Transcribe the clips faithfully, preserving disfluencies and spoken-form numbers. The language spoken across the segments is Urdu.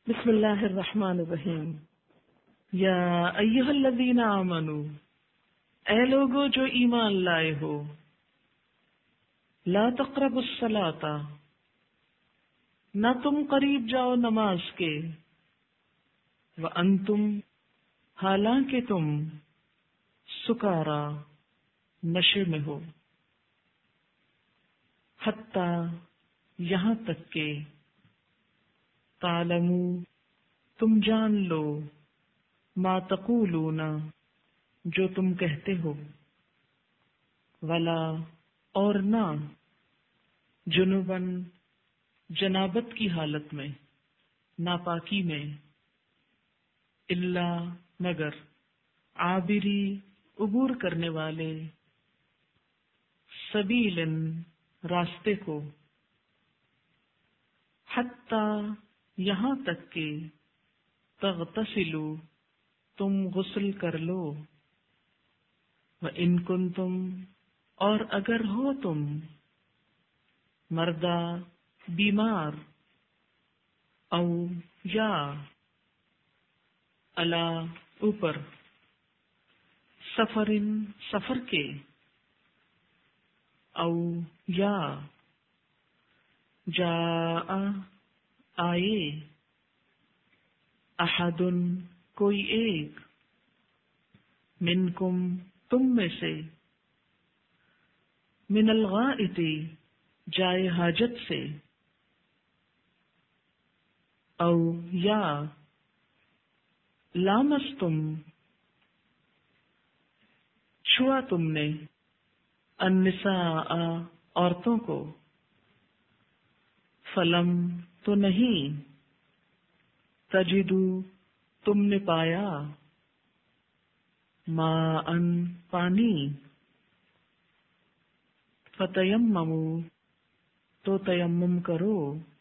بسم اللہ الرحمن الرحیم۔ یا ایہا الذین آمنو، اے لوگو جو ایمان لائے ہو، لا تقربوا الصلاۃ، نہ تم قریب جاؤ نماز کے، وانتم، حالانکہ تم سکارا، نشے میں ہو، حتی، یہاں تک کہ تعلموا، تم جان لو، ما تقولون، جو تم کہتے ہو، ولا، اور نہ، جنباً، جنابت کی حالت میں، ناپاکی میں، الا، مگر، عابری، عبور کرنے والے، سبیل، راستے کو، حتی، یہاں تک کہ تغتسلوا، تم غسل کر لو، وَإِن كُنتُمْ، اور اگر ہو تم، مردہ، بیمار، او، یا، علی، اوپر، سفرن، سفر کے، او، یا، جاء، آئے، احد، کوئی ایک، منکم، تم میں سے، من الغائط، جائے حاجت سے، او، یا، لامستم، چھوا تم نے، النساء، عورتوں کو، فلم، تو نہیں، تجدو، تم نے پایا، ماء، پانی، فتیمموا، تو تیمم کرو،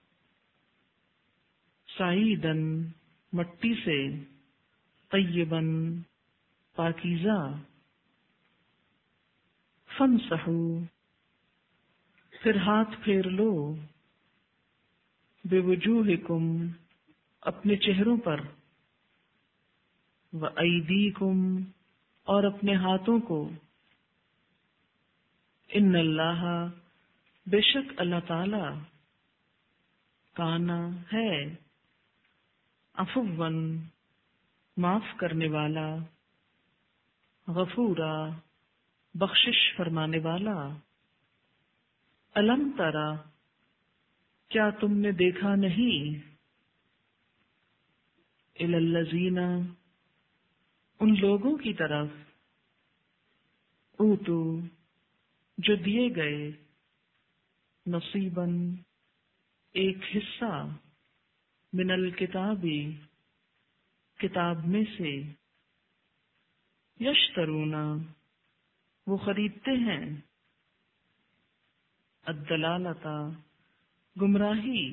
صعیداً، مٹی سے، طیباً، پاکیزہ، فامسحوا، پھر ہاتھ پھیر لو، بوجوہکم، اپنے چہروں پر، وایدیکم، اور اپنے ہاتھوں کو، ان اللہ، بے شک اللہ تعالی، کانا، ہے، عفواً، معاف کرنے والا، غفورا، بخشش فرمانے والا۔ الم ترى، کیا تم نے دیکھا نہیں، الی الذین، ان لوگوں کی طرف، اوتو، جو دیے گئے، نصیباً، ایک حصہ، من الکتاب، کتاب میں سے، یشترون، وہ خریدتے ہیں، الضلالۃ، گمراہی،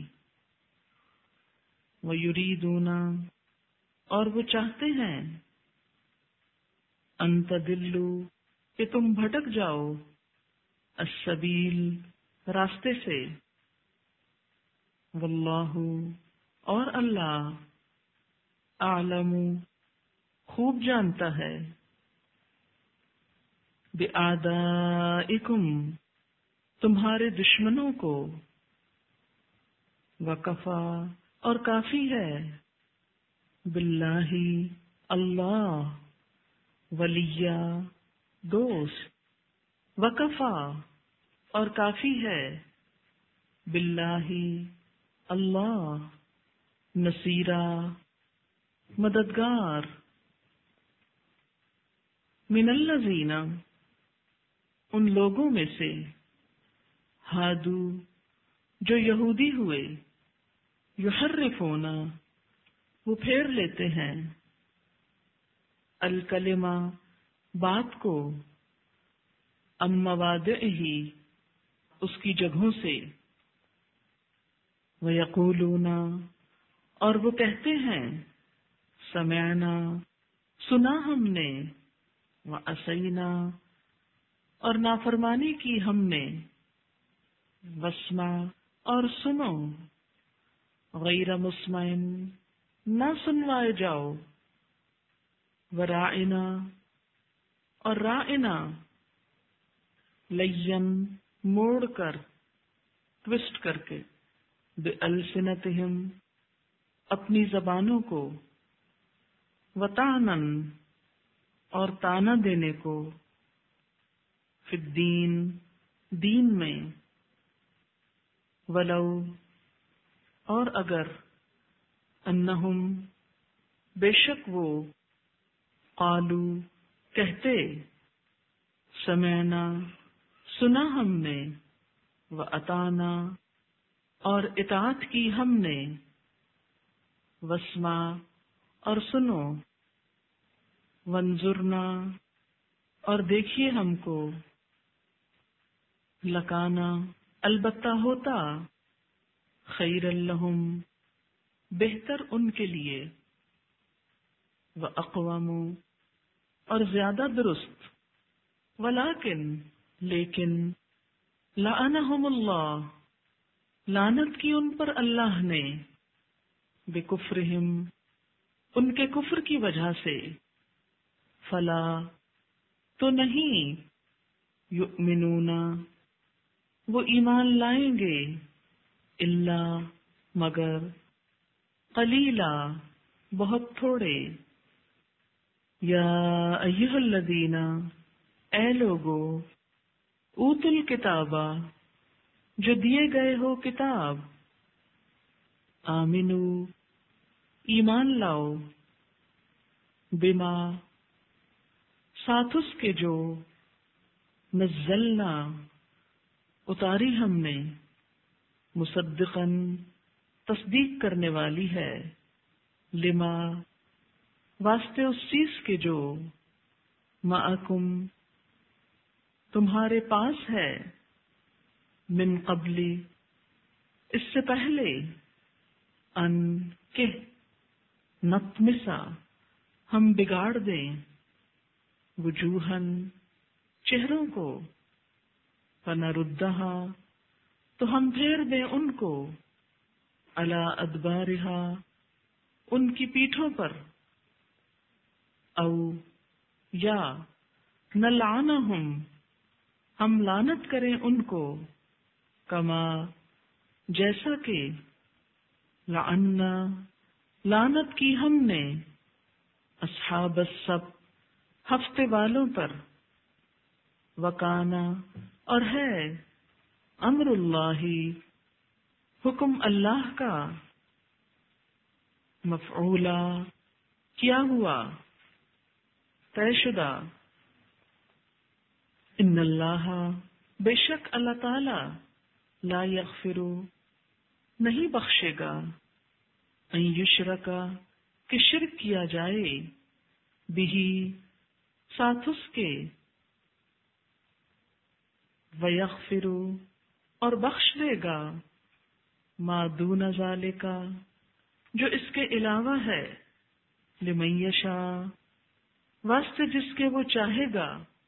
ویریدون، اور وہ چاہتے ہیں، ان تضلوا، کہ تم بھٹک جاؤ، السبیل، راستے سے، واللہ، اور اللہ، اعلم، خوب جانتا ہے، بِأَعْدَائِكُمْ، تمہارے دشمنوں کو، وَكَفَى، اور کافی ہے، باللہ، اللہ، ولیہ، دوست، وَكَفَى، اور کافی ہے، باللہ، اللہ، نصیرا، مددگار، من الذین، ان لوگوں میں سے، ہادو، جو یہودی ہوئے، یحرفون، وہ پھیر لیتے ہیں، الکلمہ، بات کو، عن مواضعہ، اس کی جگہوں سے، ویقولون، اور وہ کہتے ہیں، سمعنا، سنا ہم نے، وعصینا، اور نافرمانی کی ہم نے، واسمع، اور سنو، غیر مسمع، نہ سنوائے جاؤ، ورائنا اور رائنا، لین موڑ کر، ٹوسٹ کر کے، بِأَلْسِنَتِهِمْ اپنی زبانوں کو، وطعنن اور تانا دینے کو، فی الدین دین میں، ولو اور اگر، انہم بے شک وہ، قالو کہتے، سمعنا سنا ہم نے، وَأَطَعْنَا اور اطاعت کی ہم نے، وَاسْمَعْ اور سنو، وَانظُرْنَا اور دیکھیے ہم کو، لَكَانَ البتہ ہوتا، خَيْرًا لَهُمْ بہتر ان کے لیے، وَأَقْوَمُ اور زیادہ درست، وَلَكِن لیکن، لَعَنَهُمُ اللَّهُ لعنت کی ان پر اللہ نے، بِكُفْرِهِمْ ان کے کفر کی وجہ سے، فلا تو نہیں، یؤمنون وہ ایمان لائیں گے، الا مگر، قلیلا بہت تھوڑے، یا ایھا الذین اے لوگو، اوتوا الکتابا جو دیے گئے ہو کتاب، آمنو ایمان لاؤ، بما ساتھ اس کے جو، نزلنا اتاری ہم نے، مصدقاً تصدیق کرنے والی ہے، لما واسطے اس چیز کے جو، معکم تمہارے پاس ہے، من قبلی اس سے پہلے، ان کہ نطمسا ہم بگاڑ دیں، وجوہن چہروں کو، فنردہا تو ہم پھیر دیں ان کو، علی ادبارہا ان کی پیٹھوں پر، او یا نلعنہم ہم لعنت کریں ان کو، کما جیسا کہ، لعنا لعنت کی ہم نے، اصحاب السبت ہفتے والوں پر، وکانا اور ہے، امر اللہ حکم اللہ کا، مفعولا کیا ہوا، طے شدہ، ان اللہ بے شک اللہ تعالی، لا یغفر نہیں بخشے گا، ان یشرک کہ شرک کیا جائے، بہ ساتھ اس کے، ویغفر اور بخش دے گا، ما دون ذالک جو اس کے علاوہ ہے، لمن یشاء واسطے جس کے وہ چاہے گا،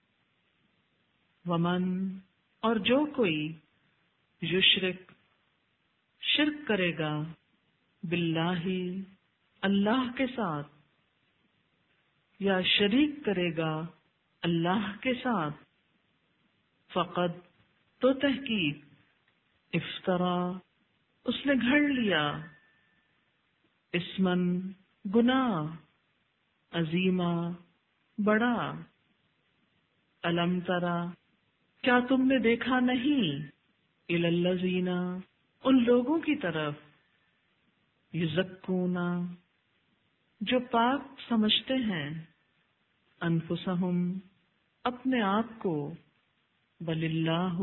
ومن اور جو کوئی، یشرک شرک کرے گا، باللہ اللہ کے ساتھ، یا شریک کرے گا اللہ کے ساتھ، فقد تو تحقیق، افطرا اس نے گھڑ لیا، اسمن گناہ، عظیما بڑا، الم ترا کیا تم نے دیکھا نہیں، الی الذین ان لوگوں کی طرف، یزکون جو پاک سمجھتے ہیں، انفسہم اپنے آپ کو، بل اللہ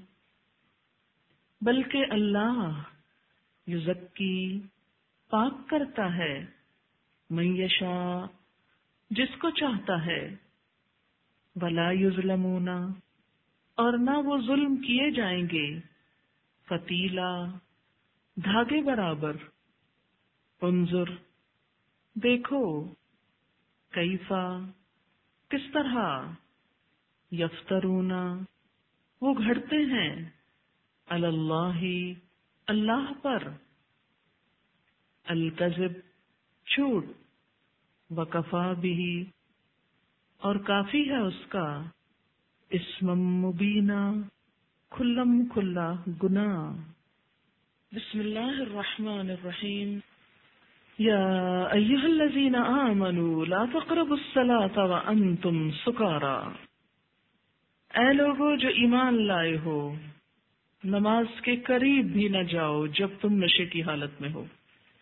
بلکہ اللہ، یزکی پاک کرتا ہے، من یشاء جس کو چاہتا ہے، ولا یظلمون اور نہ وہ ظلم کیے جائیں گے، فتیلا دھاگے برابر، انظر دیکھو، کیفا کس طرح، یفترون وہ گھڑتے ہیں، علی اللہ اللہ پر، الکذب جھوٹ، وکفا بھی، اور کافی ہے اس کا، اسم مبینہ، کھلم کھلا گناہ۔ بسم اللہ الرحمن الرحیم۔ یا ایھا الذین آمنوا لا تقربوا الصلاة وانتم سکارا، اے لوگو جو ایمان لائے ہو، نماز کے قریب بھی نہ جاؤ جب تم نشے کی حالت میں ہو،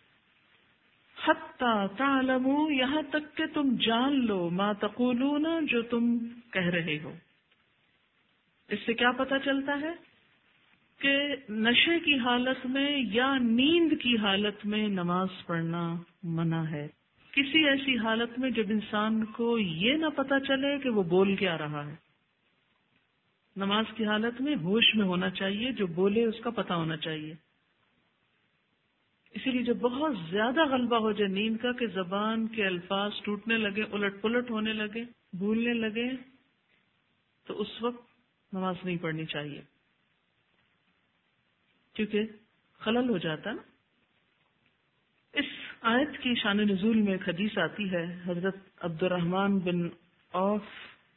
حتی تعلموا، یہاں تک کہ تم جان لو، ما تقولون، جو تم کہہ رہے ہو۔ اس سے کیا پتہ چلتا ہے کہ نشے کی حالت میں یا نیند کی حالت میں نماز پڑھنا منع ہے، کسی ایسی حالت میں جب انسان کو یہ نہ پتہ چلے کہ وہ بول کیا رہا ہے۔ نماز کی حالت میں ہوش میں ہونا چاہیے، جو بولے اس کا پتہ ہونا چاہیے۔ اسی لیے جب بہت زیادہ غلبہ ہو جائے نیند کا کہ زبان کے الفاظ ٹوٹنے لگے، الٹ پلٹ ہونے لگے، بھولنے لگے، تو اس وقت نماز نہیں پڑھنی چاہیے، کیونکہ خلل ہو جاتا نا۔ اس آیت کی شان نزول میں ایک حدیث آتی ہے، حضرت عبد الرحمن بن عوف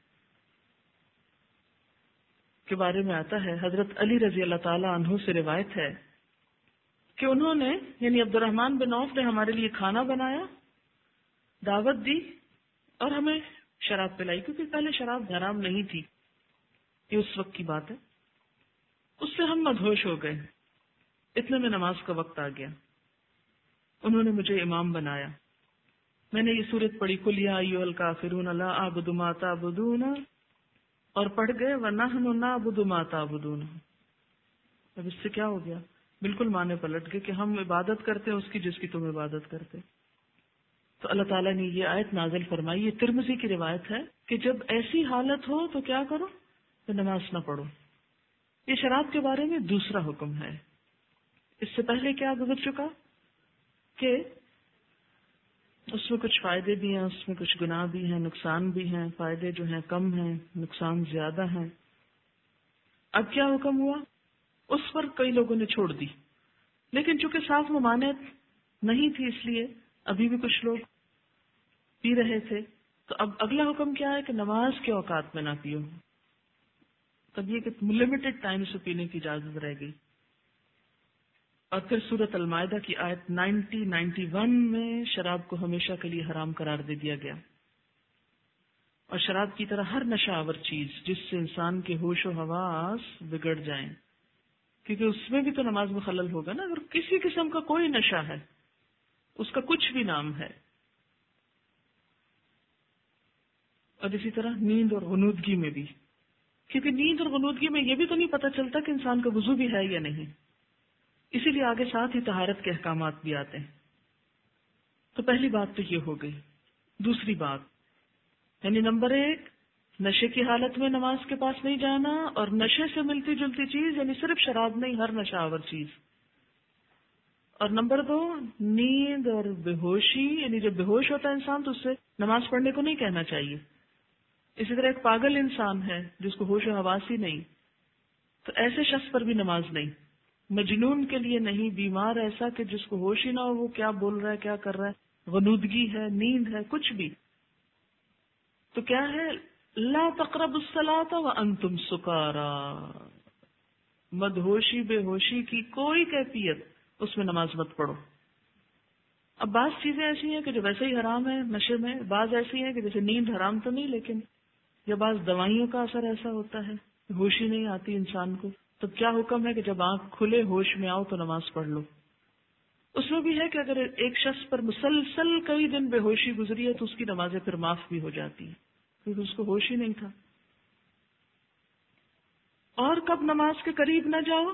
کے بارے میں آتا ہے، حضرت علی رضی اللہ تعالی عنہ سے روایت ہے کہ انہوں نے، یعنی عبد الرحمن بن عوف نے ہمارے لیے کھانا بنایا، دعوت دی اور ہمیں شراب پلائی، کیونکہ پہلے شراب حرام نہیں تھی، یہ اس وقت کی بات ہے۔ اس سے ہم مدہوش ہو گئے، اتنے میں نماز کا وقت آ گیا، انہوں نے مجھے امام بنایا، میں نے یہ سورت پڑھی، قل یا ایھا الکافرون لا اعبد ما تعبدون، اور پڑھ گئے وَنَحْنُ نَعْبُدُ مَا تَعْبُدُونَ۔ اب اس سے کیا ہو گیا؟ بالکل معنی پلٹ گئے کہ ہم عبادت کرتے ہیں اس کی جس کی تم عبادت کرتے۔ تو اللہ تعالیٰ نے یہ آیت نازل فرمائی، یہ ترمذی کی روایت ہے کہ جب ایسی حالت ہو تو کیا کرو؟ تو نماز نہ پڑھو۔ یہ شراب کے بارے میں دوسرا حکم ہے۔ اس سے پہلے کیا گزر چکا کہ اس میں کچھ فائدے بھی ہیں، اس میں کچھ گناہ بھی ہیں، نقصان بھی ہیں، فائدے جو ہیں کم ہیں، نقصان زیادہ ہیں۔ اب کیا حکم ہوا؟ اس پر کئی لوگوں نے چھوڑ دی، لیکن چونکہ صاف ممانعت نہیں تھی اس لیے ابھی بھی کچھ لوگ پی رہے تھے، تو اب اگلا حکم کیا ہے کہ نماز کے اوقات میں نہ پیو۔ تب یہ کہ لمیٹڈ ٹائم سے پینے کی اجازت رہ گئی۔ اور پھر سورۃ المائدہ کی آیت نائنٹی نائنٹی ون میں شراب کو ہمیشہ کے لیے حرام قرار دے دیا گیا، اور شراب کی طرح ہر نشہ آور چیز جس سے انسان کے ہوش و حواس بگڑ جائیں، کیونکہ اس میں بھی تو نماز میں خلل ہوگا نا۔ اگر کسی قسم کا کوئی نشہ ہے، اس کا کچھ بھی نام ہے، اور اسی طرح نیند اور غنودگی میں بھی، کیونکہ نیند اور غنودگی میں یہ بھی تو نہیں پتہ چلتا کہ انسان کا وضو بھی ہے یا نہیں، اسی لیے آگے ساتھ ہی طہارت کے احکامات بھی آتے ہیں۔ تو پہلی بات تو یہ ہو گئی۔ دوسری بات یعنی نمبر ایک، نشے کی حالت میں نماز کے پاس نہیں جانا، اور نشے سے ملتی جلتی چیز یعنی صرف شراب نہیں، ہر نشہ آور چیز۔ اور نمبر دو، نیند اور بے ہوشی، یعنی جب بے ہوش ہوتا ہے انسان تو اس سے نماز پڑھنے کو نہیں کہنا چاہیے۔ اسی طرح ایک پاگل انسان ہے جس کو ہوش و حواس ہی نہیں، تو ایسے شخص پر بھی نماز نہیں۔ مجنون کے لیے نہیں، بیمار ایسا کہ جس کو ہوش ہی نہ ہو وہ کیا بول رہا ہے، کیا کر رہا ہے، غنودگی ہے، نیند ہے، کچھ بھی، تو کیا ہے؟ لا تقربوا الصلاة وانتم سکارا، مدہوشی بے ہوشی کی کوئی کیفیت اس میں نماز مت پڑھو۔ اب بعض چیزیں ایسی ہیں کہ جو ویسے ہی حرام ہے نشے میں، بعض ایسی ہیں کہ جیسے نیند حرام تو نہیں، لیکن یا بعض دوائیوں کا اثر ایسا ہوتا ہے ہوش ہی نہیں آتی انسان کو، تو کیا حکم ہے کہ جب آنکھ کھلے ہوش میں آؤ تو نماز پڑھ لو۔ اس میں بھی ہے کہ اگر ایک شخص پر مسلسل کئی دن بے ہوشی گزری ہے تو اس کی نمازیں پھر معاف بھی ہو جاتی ہیں، کیونکہ اس کو ہوش ہی نہیں تھا۔ اور کب نماز کے قریب نہ جاؤ؟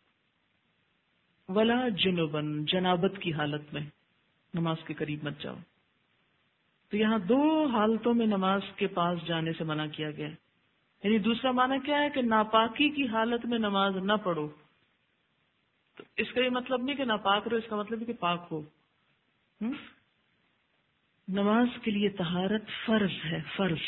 ولا جنبن، جنابت کی حالت میں نماز کے قریب مت جاؤ۔ تو یہاں دو حالتوں میں نماز کے پاس جانے سے منع کیا گیا ہے۔ یعنی دوسرا معنی کیا ہے کہ ناپاکی کی حالت میں نماز نہ پڑھو۔ تو اس کا یہ مطلب نہیں کہ ناپاک رہو، اس کا مطلب ہے کہ پاک ہو۔ ہم؟ نماز کے لیے طہارت فرض ہے، فرض۔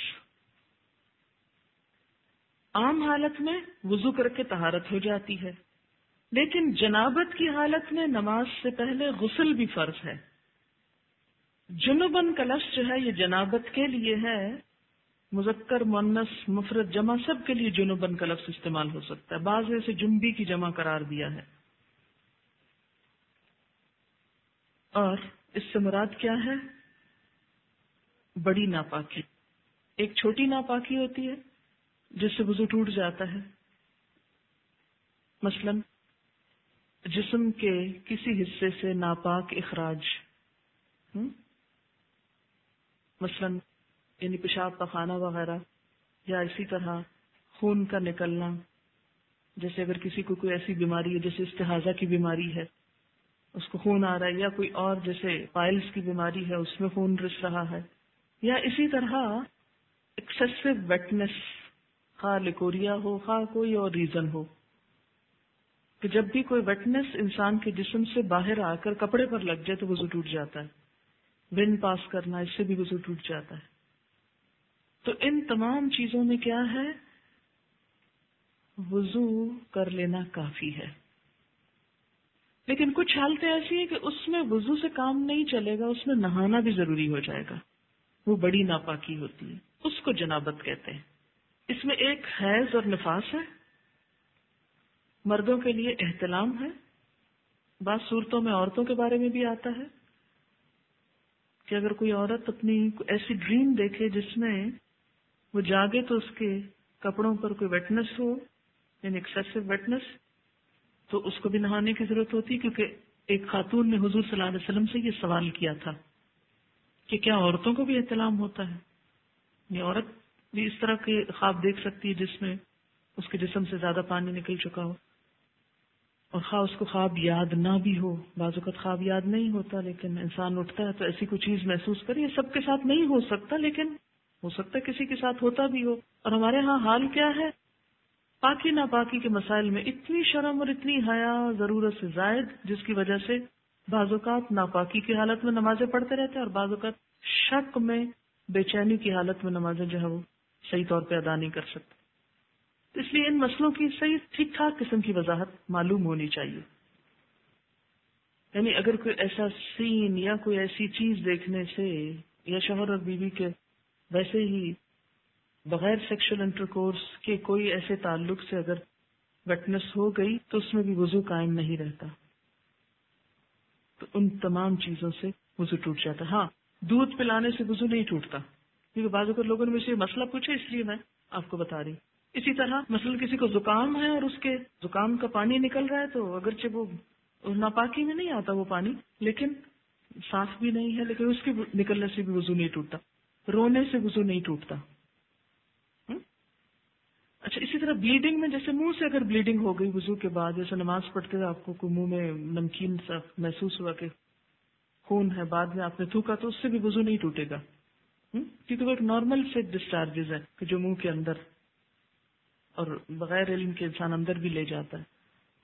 عام حالت میں وضو کر کے طہارت ہو جاتی ہے، لیکن جنابت کی حالت میں نماز سے پہلے غسل بھی فرض ہے۔ جنبن کا لفظ جو ہے یہ جنابت کے لیے ہے، مذکر مؤنث مفرد جمع سب کے لیے جنبن کا لفظ استعمال ہو سکتا ہے، بعض نے اسے جنبی کی جمع قرار دیا ہے۔ اور اس سے مراد کیا ہے؟ بڑی ناپاکی۔ ایک چھوٹی ناپاکی ہوتی ہے جس سے وضو ٹوٹ جاتا ہے، مثلا جسم کے کسی حصے سے ناپاک اخراج، ہم؟ مثلا یعنی پیشاب پخانہ وغیرہ، یا اسی طرح خون کا نکلنا، جیسے اگر کسی کو کوئی ایسی بیماری ہے جیسے استحاضہ کی بیماری ہے، اس کو خون آ رہا ہے، یا کوئی اور جیسے پائلز کی بیماری ہے اس میں خون رس رہا ہے، یا اسی طرح ایکسیسو ویٹنس، خواہ لیکوریا ہو خواہ کوئی اور ریزن ہو، کہ جب بھی کوئی ویٹنس انسان کے جسم سے باہر آ کر کپڑے پر لگ جائے تو وضو ٹوٹ جاتا ہے۔ ون پاس کرنا، اس سے بھی وضو ٹوٹ جاتا ہے۔ تو ان تمام چیزوں میں کیا ہے؟ وضو کر لینا کافی ہے۔ لیکن کچھ حالتیں ایسی ہیں کہ اس میں وضو سے کام نہیں چلے گا، اس میں نہانا بھی ضروری ہو جائے گا، وہ بڑی ناپاکی ہوتی ہے، اس کو جنابت کہتے ہیں۔ اس میں ایک حیض اور نفاس ہے، مردوں کے لیے احتلام ہے، بعض صورتوں میں عورتوں کے بارے میں بھی آتا ہے کہ اگر کوئی عورت اپنی ایسی ڈریم دیکھے جس میں وہ جاگے تو اس کے کپڑوں پر کوئی ویٹنس ہو، یعنی ایکسیسو ویٹنس، تو اس کو بھی نہانے کی ضرورت ہوتی ہے، کیونکہ ایک خاتون نے حضور صلی اللہ علیہ وسلم سے یہ سوال کیا تھا کہ کیا عورتوں کو بھی احتلام ہوتا ہے؟ یہ عورت بھی اس طرح کے خواب دیکھ سکتی ہے جس میں اس کے جسم سے زیادہ پانی نکل چکا ہو، اور خواہ اس کو خواب یاد نہ بھی ہو، بعض اوقات خواب یاد نہیں ہوتا لیکن انسان اٹھتا ہے تو ایسی کوئی چیز محسوس کرے۔ یہ سب کے ساتھ نہیں ہو سکتا لیکن ہو سکتا ہے کسی کے ساتھ ہوتا بھی ہو۔ اور ہمارے ہاں حال کیا ہے؟ پاکی ناپاکی کے مسائل میں اتنی شرم اور اتنی حیا ضرورت سے زائد، جس کی وجہ سے بعض اوقات ناپاکی کی حالت میں نمازیں پڑھتے رہتے ہیں، اور بعض اوقات شک میں بے چینی کی حالت میں نمازیں جو ہے وہ صحیح طور پہ ادا نہیں کر سکتے۔ اس لیے ان مسئلوں کی صحیح ٹھیک ٹھاک قسم کی وضاحت معلوم ہونی چاہیے۔ یعنی اگر کوئی ایسا سین یا کوئی ایسی چیز دیکھنے سے، یا شوہر اور بیوی کے ویسے ہی بغیر سیکشل انٹرکورس کے کوئی ایسے تعلق سے اگر ویٹنس ہو گئی تو اس میں بھی وضو قائم نہیں رہتا، تو ان تمام چیزوں سے وضو ٹوٹ جاتا ہے۔ ہاں، دودھ پلانے سے وضو نہیں ٹوٹتا، کیونکہ بعض اوقات لوگوں نے مجھ سے یہ مسئلہ پوچھا، اس لیے میں آپ کو بتا رہی۔ اسی طرح مثلا کسی کو زکام ہے اور اس کے زکام کا پانی نکل رہا ہے، تو اگرچہ وہ ناپاکی میں نہیں آتا وہ پانی، لیکن صاف بھی نہیں ہے، لیکن اس کے نکلنے سے بھی وضو نہیں ٹوٹتا، رونے سے وضو نہیں ٹوٹتا۔ اچھا، اسی طرح بلیڈنگ میں، جیسے منہ سے اگر بلیڈنگ ہو گئی وضو کے بعد، جیسے نماز پڑھتے ہوئے آپ کو کوئی منہ میں نمکین سا محسوس ہوا کہ خون ہے، بعد میں آپ نے تھوکا، تو اس سے بھی وضو نہیں ٹوٹے گا، کیونکہ وہ ایک نارمل سے ڈسچارجز ہے کہ جو منہ کے اندر اور بغیر علم کے انسان اندر بھی لے جاتا ہے۔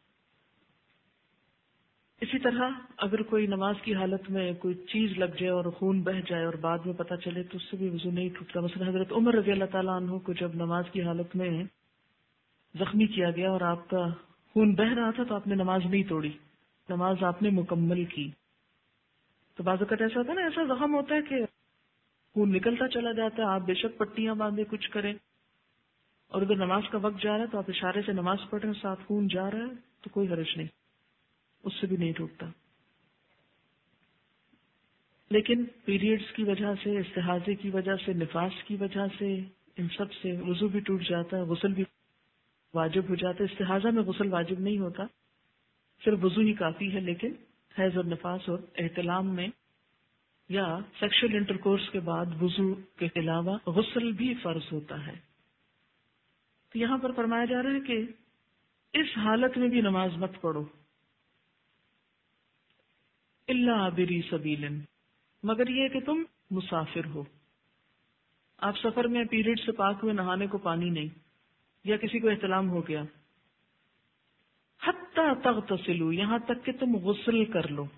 اسی طرح اگر کوئی نماز کی حالت میں کوئی چیز لگ جائے اور خون بہہ جائے اور بعد میں پتہ چلے تو اس سے بھی وضو نہیں ٹوٹتا۔ مثلا حضرت عمر رضی اللہ تعالیٰ عنہ کو جب نماز کی حالت میں زخمی کیا گیا اور آپ کا خون بہہ رہا تھا تو آپ نے نماز نہیں توڑی، نماز آپ نے مکمل کی۔ تو بعض اوقات ایسا ہوتا ہے نا، ایسا زخم ہوتا ہے کہ خون نکلتا چلا جاتا ہے، آپ بے شک پٹیاں باندھے کچھ کریں، اور اگر نماز کا وقت جا رہا ہے تو آپ اشارے سے نماز پڑھ رہے ہیں، ساتھ خون جا رہا ہے تو کوئی حرج نہیں، اس سے بھی نہیں ٹوٹتا۔ لیکن پیریڈز کی وجہ سے، استحاضے کی وجہ سے، نفاس کی وجہ سے، ان سب سے وضو بھی ٹوٹ جاتا ہے، غسل بھی واجب ہو جاتا ہے۔ استحاضہ میں غسل واجب نہیں ہوتا، صرف وضو ہی کافی ہے، لیکن حیض اور نفاس اور احتلام میں یا سیکشل انٹرکورس کے بعد وضو کے علاوہ غسل بھی فرض ہوتا ہے۔ تو یہاں پر فرمایا جا رہا ہے کہ اس حالت میں بھی نماز مت پڑھو، الا عابری سبیل، مگر یہ کہ تم مسافر ہو، آپ سفر میں پیریڈ سے پاک ہوئے، نہانے کو پانی نہیں، یا کسی کو احتلام ہو گیا، حتی تغتسلوا، یہاں تک کہ تم غسل کر لو۔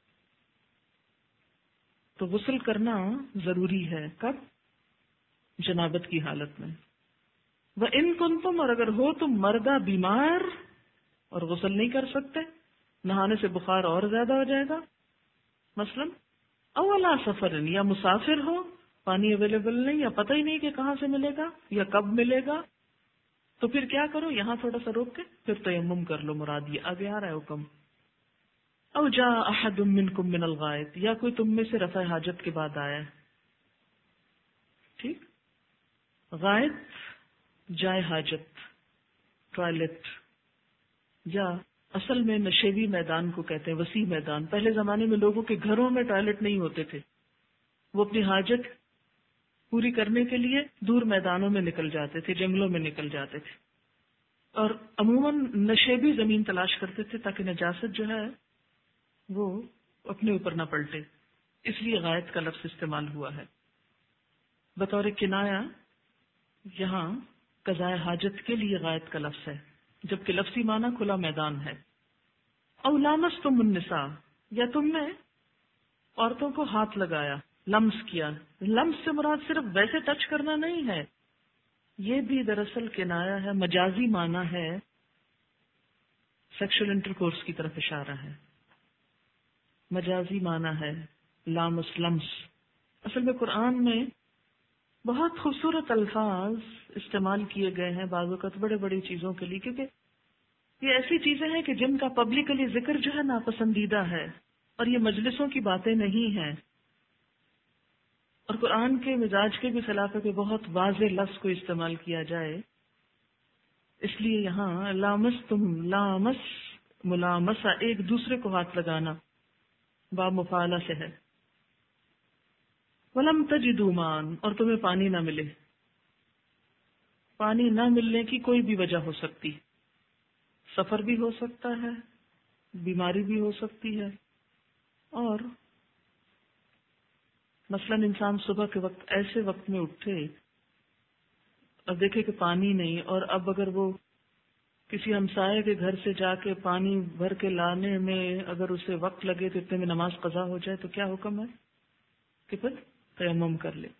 تو غسل کرنا ضروری ہے، کب؟ جنابت کی حالت میں۔ وَإِن كُنتُمْ، اور اگر ہو تم مردہ بیمار اور غسل نہیں کر سکتے، نہانے سے بخار اور زیادہ ہو جائے گا، مثلا اولا سفر، یا مسافر ہو، پانی اویلیبل نہیں یا پتہ ہی نہیں کہ کہاں سے ملے گا یا کب ملے گا، تو پھر کیا کرو، یہاں تھوڑا سا روک کے پھر تیمم کر لو، مراد یہ آگے آ رہا ہے حکم۔ او جاء احد منکم من الغائط، یا کوئی تم میں سے رفع حاجت کے بعد آیا ہے، ٹھیک، غائط جائے حاجت، ٹوائلٹ، یا اصل میں نشیبی میدان کو کہتے ہیں، وسیع میدان۔ پہلے زمانے میں لوگوں کے گھروں میں ٹوائلٹ نہیں ہوتے تھے، وہ اپنی حاجت پوری کرنے کے لیے دور میدانوں میں نکل جاتے تھے، جنگلوں میں نکل جاتے تھے، اور عموماً نشیبی زمین تلاش کرتے تھے تاکہ نجاست جو ہے وہ اپنے اوپر نہ پلٹے، اس لیے غائط کا لفظ استعمال ہوا ہے بطور کنایا۔ یہاں قضاء حاجت کے لیے غائط کا لفظ ہے، جبکہ لفظی معنی کھلا میدان ہے۔ او لامستم النساء، یا تم نے عورتوں کو ہاتھ لگایا، لمس کیا۔ لمس سے مراد صرف ویسے ٹچ کرنا نہیں ہے، یہ بھی دراصل کنایا ہے، مجازی معنی ہے، سیکشل انٹرکورس کی طرف اشارہ ہے، مجازی معنی ہے لامس، لمس۔ اصل میں قرآن میں بہت خوبصورت الفاظ استعمال کیے گئے ہیں بعض اوقات بڑے بڑی چیزوں کے لیے، کیونکہ یہ ایسی چیزیں ہیں کہ جن کا پبلکلی ذکر جو ہے ناپسندیدہ ہے، اور یہ مجلسوں کی باتیں نہیں ہیں، اور قرآن کے مزاج کے بھی خلاف ہے کہ بہت واضح لفظ کو استعمال کیا جائے، اس لیے یہاں لامس تم، لامس ملامسہ، ایک دوسرے کو ہاتھ لگانا، باب مفعلہ سے ہے۔ وَلَمْ تَجِدُوا مَاءً، اور تمہیں پانی نہ ملے۔ پانی نہ ملنے کی کوئی بھی وجہ ہو سکتی، سفر بھی ہو سکتا ہے، بیماری بھی ہو سکتی ہے، اور مثلاً انسان صبح کے وقت ایسے وقت میں اٹھے اور دیکھے کہ پانی نہیں، اور اب اگر وہ کسی ہمسائے کے گھر سے جا کے پانی بھر کے لانے میں اگر اسے وقت لگے تو اتنے میں نماز قضا ہو جائے، تو کیا حکم ہے کہ پھر تیمم کر لے۔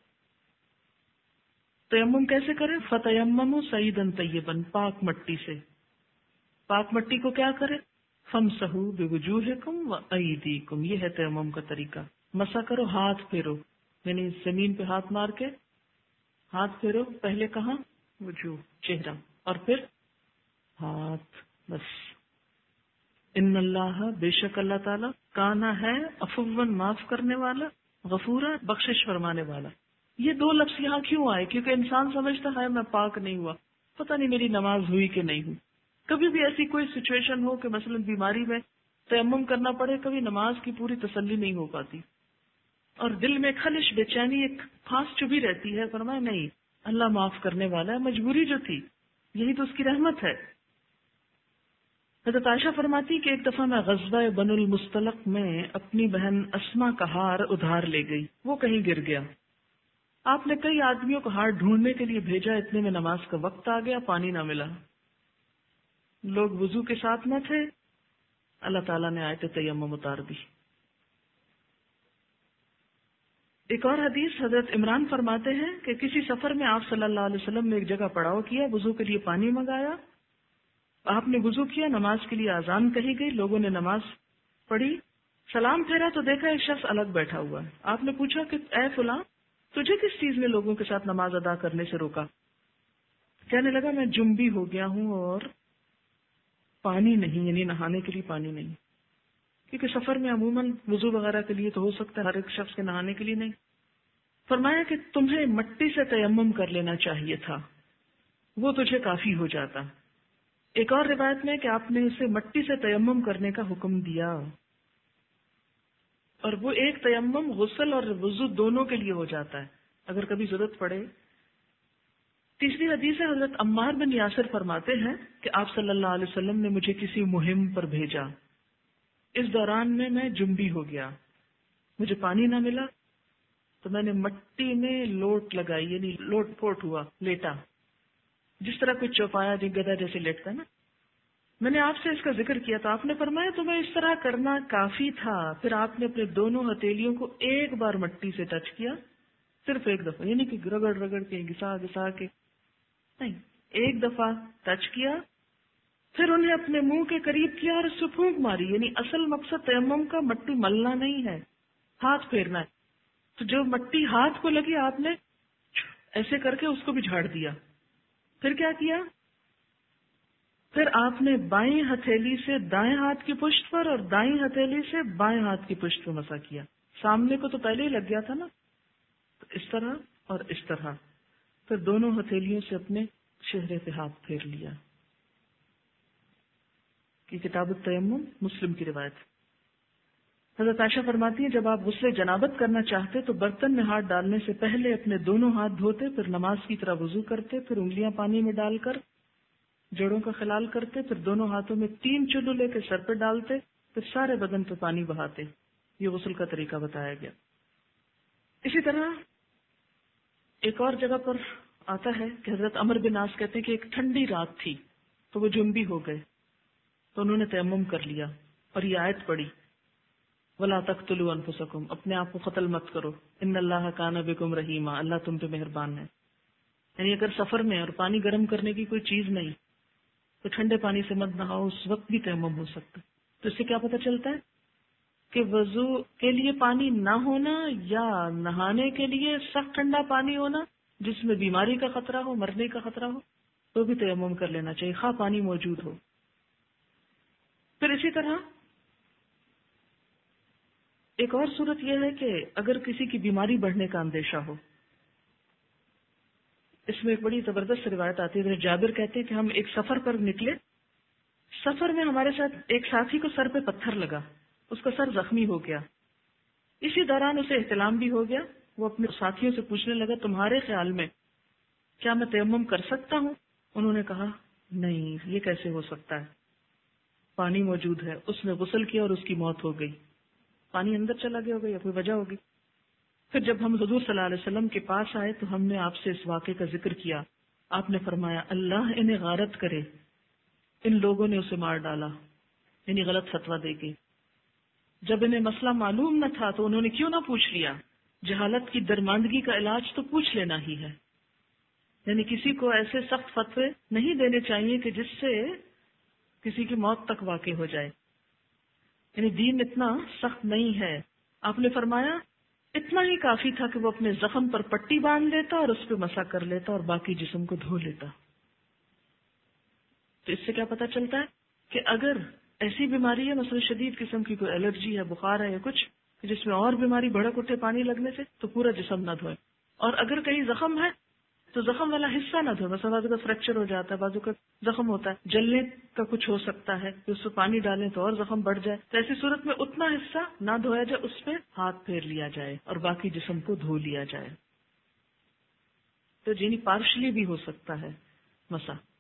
تیمم کیسے کریں؟ فتیمموا صعیدا طیبا، پاک مٹی سے۔ پاک مٹی کو کیا کرے؟ فامسحوا بوجوہکم وایدیکم، یہ ہے تیمم کا طریقہ۔ مسح کرو، ہاتھ پھیرو، یعنی زمین پہ ہاتھ مار کے ہاتھ پھیرو، پہلے کہاں؟ وجوہ، چہرہ، اور پھر ہاتھ، بس۔ ان اللہ، بے شک اللہ تعالیٰ، کانا ہے عفواً، معاف کرنے والا، غفورا، بخشش فرمانے والا۔ یہ دو لفظ یہاں کیوں آئے؟ کیونکہ انسان سمجھتا ہے میں پاک نہیں ہوا، پتہ نہیں میری نماز ہوئی کہ نہیں ہوئی۔ کبھی بھی ایسی کوئی سچویشن ہو کہ مثلا بیماری میں تیمم کرنا پڑے، کبھی نماز کی پوری تسلی نہیں ہو پاتی، اور دل میں خلش، بے چینی، ایک پھانس چبھی رہتی ہے۔ فرمایا نہیں، اللہ معاف کرنے والا ہے، مجبوری جو تھی، یہی تو اس کی رحمت ہے۔ حضرت عائشہ فرماتی کہ ایک دفعہ میں غزوہ بنو المصطلق میں اپنی بہن اسما کا ہار ادھار لے گئی، وہ کہیں گر گیا۔ آپ نے کئی آدمیوں کو ہار ڈھونڈنے کے لیے بھیجا، اتنے میں نماز کا وقت آ گیا، پانی نہ ملا، لوگ وضو کے ساتھ نہ تھے، اللہ تعالیٰ نے آیت تیمم اتار دی۔ ایک اور حدیث، حضرت عمران فرماتے ہیں کہ کسی سفر میں آپ صلی اللہ علیہ وسلم نے ایک جگہ پڑاؤ کیا، وضو کے لیے پانی منگایا، آپ نے وضو کیا، نماز کے لیے اذان کہی گئی، لوگوں نے نماز پڑھی، سلام پھیرا تو دیکھا ایک شخص الگ بیٹھا ہوا ہے۔ آپ نے پوچھا کہ اے فلاں، تجھے کس چیز نے لوگوں کے ساتھ نماز ادا کرنے سے روکا؟ کہنے لگا میں جنبی ہو گیا ہوں اور پانی نہیں، یعنی نہانے کے لیے پانی نہیں، کیونکہ سفر میں عموماً وضو وغیرہ کے لیے تو ہو سکتا ہے، ہر ایک شخص کے نہانے کے لیے نہیں۔ فرمایا کہ تمہیں مٹی سے تیمم کر لینا چاہیے تھا، وہ تجھے کافی ہو جاتا۔ ایک اور روایت میں کہ آپ نے اسے مٹی سے تیمم کرنے کا حکم دیا، اور وہ ایک تیمم غسل اور وضو دونوں کے لیے ہو جاتا ہے اگر کبھی ضرورت پڑے۔ تیسری حدیث ہے، حضرت عمار بن یاسر فرماتے ہیں کہ آپ صلی اللہ علیہ وسلم نے مجھے کسی مہم پر بھیجا، اس دوران میں میں جنبی ہو گیا، مجھے پانی نہ ملا تو میں نے مٹی میں لوٹ لگائی، یعنی لوٹ پوٹ ہوا، لیٹا، جس طرح کوئی چوپایا جو گدھا جیسے لیٹتا ہے نا۔ میں نے آپ سے اس کا ذکر کیا تو آپ نے فرمایا تمہیں اس طرح کرنا کافی تھا۔ پھر آپ نے اپنے دونوں ہتھیلیوں کو ایک بار مٹی سے ٹچ کیا، صرف ایک دفعہ، یعنی کہ رگڑ رگڑ کے، گھسا گھسا کے نہیں، ایک دفعہ ٹچ کیا، پھر انہیں اپنے منہ کے قریب کیا اور اس سے پھونک ماری، یعنی اصل مقصد تیمم کا مٹی ملنا نہیں ہے، ہاتھ پھیرنا ہے. تو جو مٹی ہاتھ کو لگی آپ نے ایسے کر کے اس کو بھی جھاڑ دیا. پھر کیا کیا؟ پھر آپ نے بائیں ہتھیلی سے دائیں ہاتھ کی پشت پر اور دائیں ہتھیلی سے بائیں ہاتھ کی پشت پر مسا کیا. سامنے کو تو پہلے ہی لگ گیا تھا نا, تو اس طرح اور اس طرح. پھر دونوں ہتھیلیوں سے اپنے چہرے پہ ہاتھ پھیر لیا. کہ کتاب التیمم مسلم کی روایت. حضرت عائشہ فرماتی ہیں جب آپ غسل جنابت کرنا چاہتے تو برتن میں ہاتھ ڈالنے سے پہلے اپنے دونوں ہاتھ دھوتے, پھر نماز کی طرح وضو کرتے, پھر انگلیاں پانی میں ڈال کر جڑوں کا خلال کرتے, پھر دونوں ہاتھوں میں تین چلو لے کے سر پہ ڈالتے, پھر سارے بدن پہ پانی بہاتے. یہ غسل کا طریقہ بتایا گیا. اسی طرح ایک اور جگہ پر آتا ہے کہ حضرت عمر بن عاص کہتے ہیں کہ ایک ٹھنڈی رات تھی تو وہ جنبی ہو گئے, تو انہوں نے تیمم کر لیا اور یہ آیت پڑھی وَلَا تَقْتُلُوا أَنفُسَكُمْ, اپنے آپ کو قتل مت کرو, إِنَّ اللَّهَ كَانَ بِكُمْ رَحِيمًا, اللہ تم پہ مہربان ہے. یعنی اگر سفر میں اور پانی گرم کرنے کی کوئی چیز نہیں تو ٹھنڈے پانی سے مت نہاؤ, اس وقت بھی تیمم ہو سکتا. تو اس سے کیا پتہ چلتا ہے کہ وضو کے لیے پانی نہ ہونا یا نہانے کے لیے سخت ٹھنڈا پانی ہونا جس میں بیماری کا خطرہ ہو, مرنے کا خطرہ ہو, تو بھی تیمم کر لینا چاہیے خواہ پانی موجود ہو. پھر اسی طرح ایک اور صورت یہ ہے کہ اگر کسی کی بیماری بڑھنے کا اندیشہ ہو, اس میں ایک بڑی زبردست روایت آتی ہے. جابر کہتے ہیں کہ ہم ایک سفر پر نکلے, سفر میں ہمارے ساتھ ایک ساتھی کو سر پہ پتھر لگا, اس کا سر زخمی ہو گیا. اسی دوران اسے احتلام بھی ہو گیا. وہ اپنے ساتھیوں سے پوچھنے لگا تمہارے خیال میں کیا میں تیمم کر سکتا ہوں؟ انہوں نے کہا نہیں, یہ کیسے ہو سکتا ہے, پانی موجود ہے. اس نے غسل کیا اور اس کی موت ہو گئی. پانی اندر چلا گیا ہوگا یا کوئی وجہ ہوگی. پھر جب ہم حضور صلی اللہ علیہ وسلم کے پاس آئے تو ہم نے آپ سے اس واقعے کا ذکر کیا. آپ نے فرمایا اللہ انہیں غارت کرے, ان لوگوں نے اسے مار ڈالا, یعنی غلط فتویٰ دے گے. جب انہیں مسئلہ معلوم نہ تھا تو انہوں نے کیوں نہ پوچھ لیا. جہالت کی درماندگی کا علاج تو پوچھ لینا ہی ہے. یعنی کسی کو ایسے سخت فتوے نہیں دینے چاہیے کہ جس سے کسی کی موت تک واقع ہو جائے. یعنی دین اتنا سخت نہیں ہے. آپ نے فرمایا اتنا ہی کافی تھا کہ وہ اپنے زخم پر پٹی باندھ لیتا اور اس پہ مسا کر لیتا اور باقی جسم کو دھو لیتا. تو اس سے کیا پتا چلتا ہے کہ اگر ایسی بیماری ہے, مثلا شدید قسم کی کوئی الرجی ہے, بخار ہے یا کچھ, جس میں اور بیماری بھڑک اٹھے پانی لگنے سے, تو پورا جسم نہ دھوئے. اور اگر کہیں زخم ہے تو زخم والا حصہ نہ دھوئے. مثلا بازو کا فریکچر ہو جاتا ہے, بازو کا زخم ہوتا ہے, جلنے کا کچھ ہو سکتا ہے, کہ اس پہ پانی ڈالیں تو اور زخم بڑھ جائے. تو ایسی صورت میں اتنا حصہ نہ دھویا جائے, اس پہ ہاتھ پھیر لیا جائے اور باقی جسم کو دھو لیا جائے. تو یعنی پارشلی بھی ہو سکتا ہے مسا.